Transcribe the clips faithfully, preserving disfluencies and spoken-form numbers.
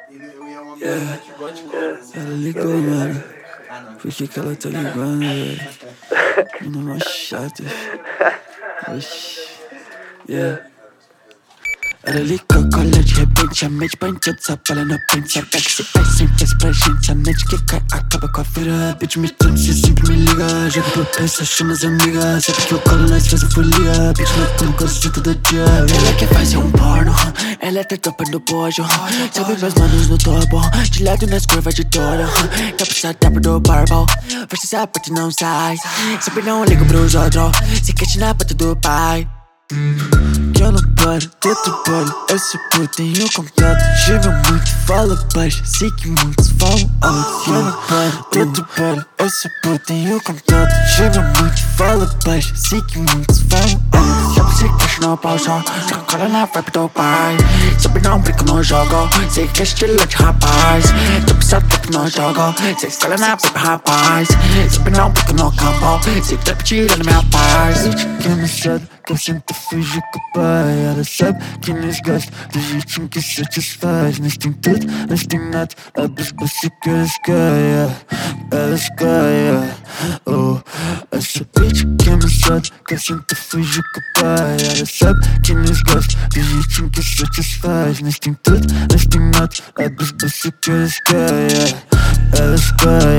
Yeah. Ela ligou, mano. Por que que ela tá ligando, velho? Mano, mó chato. Oxi. Yeah. Ela ligou, cola de repente, a mente põe tudo, só ela não pensa. Pega esse pai sem fez pra gente, a noite que cai acaba com a vida. Bitch, me tudo, cê sempre me liga. Joga pro preço, chama as amigas. Sempre que eu colo, nós faz a folia. Bitch, me como coisa todo dia. Ela quer fazer um porno, ela tá topando bojo. Sabe meus manos no topo, de lado nas curvas de touro. Tá puxado, tá pro barbal. Vai se sabe, tu não sai. Sempre não ligo pros outros, se quer na pata do pai. Que eu não paro, tento paro, esse putinho completo. Chega muito, fala baixo, sei que muitos falam alto. Que eu não paro, tento paro, esse putinho completo. Chega muito, fala baixo, sei que muitos falam alto. Já você queixa no pausa, já cola na vibe do pai. Sempre não brinco no jogo, sei que é estilo de rapaz. Já precisa trap no jogo, sei que cola na vibe rapaz. Sempre não brinco no campo, sei que trap tirando minha paz. Que me cedo, que eu sinto fugir com o pai. Ela sabe que nos gosta do jeitinho que satisfaz. Nós tem tudo, nós tem nada. Abre os braços que elas caem. Elas caem. Oh, essa bitch que me sabe que eu sinto fugir com o pai. Ela sabe que nos gosta do jeitinho que satisfaz. Nós tem tudo, nós tem nada. Abre os braços que elas caem. Elas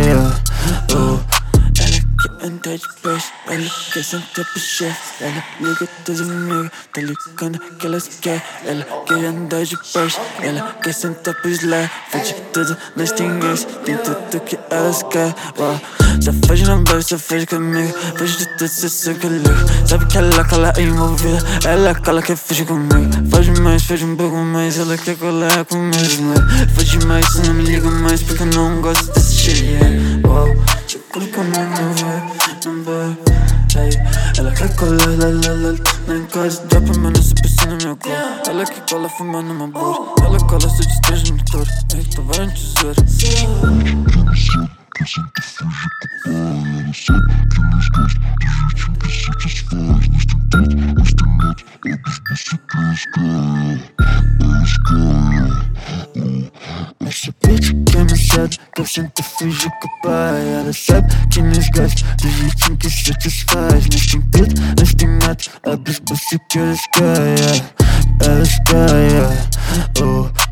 caem. Oh, ela anda de baixo, ela quer sentar pro chefe. Ela liga todas as amigas, tá ligando que elas querem. Ela quer andar de baixo, ela quer sentar pros lados. Faz de tudo, nós tem isso, tem tudo que elas querem. Wow. Só faz na baixo, só faz comigo, faz de tudo, só sei que liga. Sabe que ela cola envolvida, ela cola quer fugir comigo. Faz mais, faz um pouco mais, ela quer colar comigo. Faz demais, se não me liga mais, porque eu não gosto desse shit, yeah. Wow. Te coloco no meu não vai, hey. Ela quer colar, la la la. Na casa, dropa, mano, se piscina no meu corpo. Ela que cola, fumando uma boa. Ela cola, se destrange no motor. Ei, tô varando tesouro. Que sinto fugir com o pai. Ela sabe que nos gosta do jeitinho que satisfaz. Nós tem tudo, nós tem nada. Abre os braços que elas caem. Elas caem. Essa bitch que me sabe que eu sinto fugir com o pai. Ela sabe que nos gosta do jeitinho que satisfaz. Nós tem tudo, nós tem nada. Abre os braços que elas caem. Elas caem. Oh.